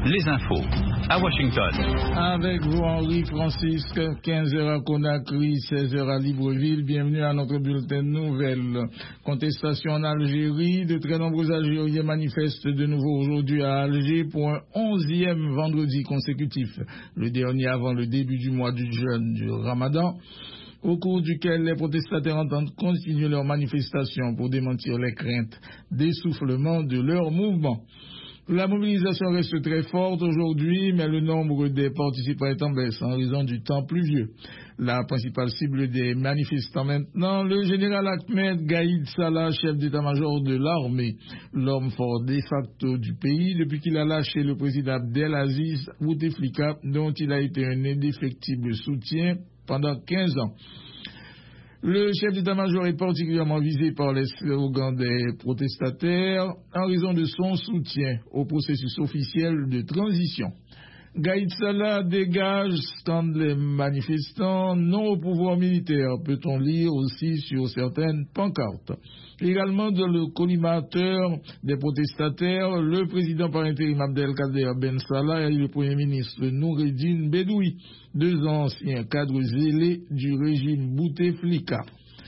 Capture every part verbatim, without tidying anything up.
les infos à Washington. Avec vous, Henri Francis, quinze heures à Conakry, seize heures à Libreville. Bienvenue à notre bulletin de nouvelles. Contestation en Algérie. De très nombreux Algériens manifestent de nouveau aujourd'hui à Alger pour un onzième vendredi consécutif, le dernier avant le début du mois du jeûne du Ramadan, au cours duquel les protestataires entendent continuer leur manifestation pour démentir les craintes d'essoufflement de leur mouvement. La mobilisation reste très forte aujourd'hui, mais le nombre des participants est en baisse en raison du temps pluvieux. La principale cible des manifestants maintenant, le général Ahmed Gaïd Salah, chef d'état-major de l'armée, l'homme fort de facto du pays depuis qu'il a lâché le président Abdelaziz Bouteflika, dont il a été un indéfectible soutien pendant quinze ans. Le chef d'état-major est particulièrement visé par les slogans des protestataires en raison de son soutien au processus officiel de transition. Gaïd Salah dégage, scandent les manifestants, non au pouvoir militaire, peut-on lire aussi sur certaines pancartes. Également dans le collimateur des protestataires, le président par intérim Abdelkader Ben Salah et le premier ministre Noureddine Bedoui, deux anciens cadres zélés du régime Bouteflika.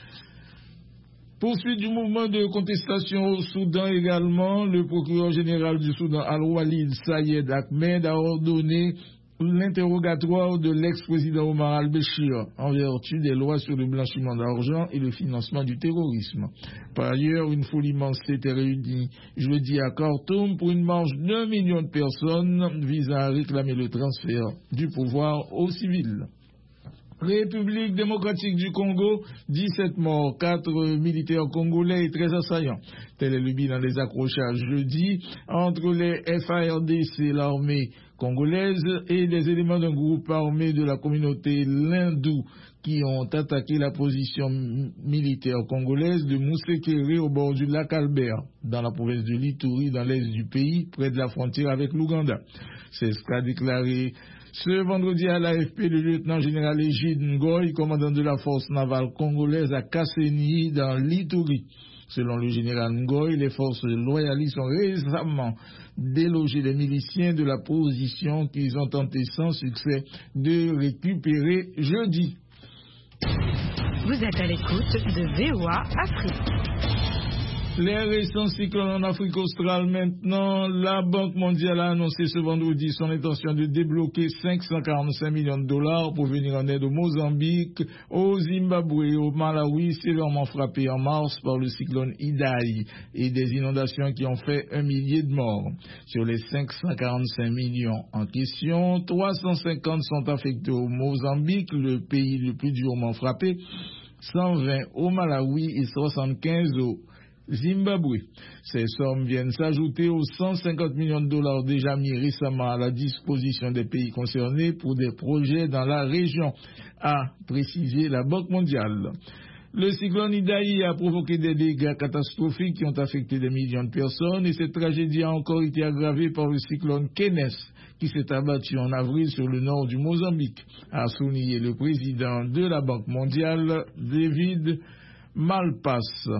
Poursuite du mouvement de contestation au Soudan également, le procureur général du Soudan Al-Walid Sayed Ahmed a ordonné l'interrogatoire de l'ex-président Omar al-Béchir en vertu des lois sur le blanchiment d'argent et le financement du terrorisme. Par ailleurs, une foule immense s'était réunie jeudi à Khartoum pour une marche d'un million de personnes visant à réclamer le transfert du pouvoir aux civils. République démocratique du Congo, dix-sept morts, quatre militaires congolais et treize assaillants. Tel est le bilan des accrochages jeudi entre les F A R D C, l'armée congolaise, et des éléments d'un groupe armé de la communauté Lindou qui ont attaqué la position militaire congolaise de Mousekere au bord du lac Albert, dans la province de l'Ituri, dans l'est du pays, près de la frontière avec l'Ouganda. C'est ce qu'a déclaré ce vendredi à l'A F P le lieutenant-général Égide Ngoy, commandant de la force navale congolaise à Kasséni dans l'Ituri. Selon le général Ngoy, les forces loyalistes ont récemment délogé les miliciens de la position qu'ils ont tenté sans succès de récupérer jeudi. Vous êtes à l'écoute de V O A Afrique. Les récents cyclones en Afrique australe maintenant, la Banque mondiale a annoncé ce vendredi son intention de débloquer cinq cent quarante-cinq millions de dollars pour venir en aide au Mozambique, au Zimbabwe et au Malawi, sévèrement frappés en mars par le cyclone Idai et des inondations qui ont fait un millier de morts. Sur les cinq cent quarante-cinq millions en question, trois cent cinquante sont affectés au Mozambique, le pays le plus durement frappé, cent vingt au Malawi et soixante-quinze au Zimbabwe. Ces sommes viennent s'ajouter aux cent cinquante millions de dollars déjà mis récemment à la disposition des pays concernés pour des projets dans la région, a précisé la Banque mondiale. Le cyclone Idai a provoqué des dégâts catastrophiques qui ont affecté des millions de personnes et cette tragédie a encore été aggravée par le cyclone Kenneth qui s'est abattu en avril sur le nord du Mozambique, a souligné le président de la Banque mondiale, David Malpass.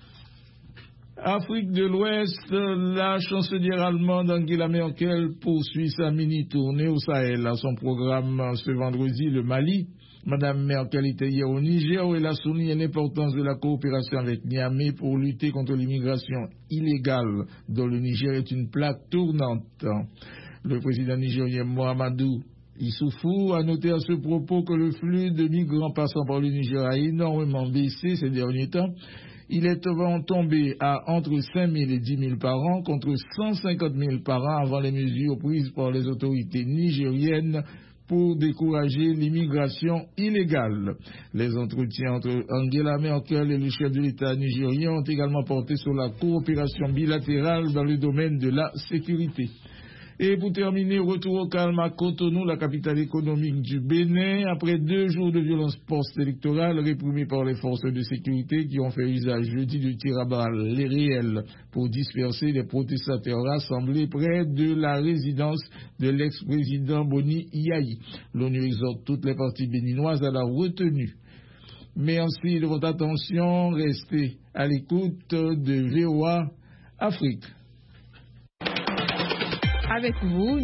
Afrique de l'Ouest, la chancelière allemande Angela Merkel poursuit sa mini-tournée au Sahel. À son programme ce vendredi, le Mali. Madame Merkel était hier au Niger où elle a souligné l'importance de la coopération avec Niamey pour lutter contre l'immigration illégale, dont le Niger est une plaque tournante. Le président nigérien Mohamedou Issoufou a noté à ce propos que le flux de migrants passant par le Niger a énormément baissé ces derniers temps. Il est tombé à entre cinq mille et dix mille par an contre cent cinquante mille par an avant les mesures prises par les autorités nigériennes pour décourager l'immigration illégale. Les entretiens entre Angela Merkel et le chef de l'État nigérien ont également porté sur la coopération bilatérale dans le domaine de la sécurité. Et pour terminer, retour au calme à Cotonou, la capitale économique du Bénin, après deux jours de violence post-électorale réprimée par les forces de sécurité qui ont fait usage jeudi de tirs à balles réels pour disperser les protestataires rassemblés près de la résidence de l'ex-président Boni Yayi. L'ONU exhorte toutes les parties béninoises à la retenue. Merci de votre attention, restez à l'écoute de V O A Afrique. Avec vous,